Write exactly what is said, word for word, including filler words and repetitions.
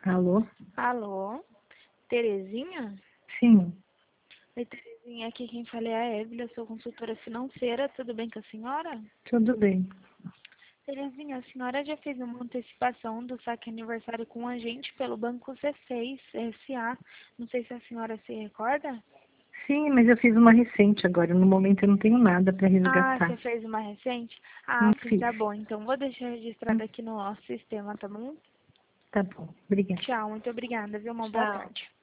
Alô? Alô? Terezinha? Sim, Oi, Terezinha, aqui quem fala é a Evelyn, eu sou consultora financeira, tudo bem com a senhora? tudo bem. Terezinha, a senhora já fez uma antecipação do saque aniversário com a gente pelo Banco C seis S A, não sei se a senhora se recorda? Sim, mas eu fiz uma recente agora. No momento eu não tenho nada para Ah, resgatar. você fez uma recente? Não Ah, sim, fiz. tá bom, então vou deixar registrado aqui no nosso sistema, tá bom? Tá bom, obrigada. Tchau, muito obrigada, viu? Uma boa Tchau. tarde.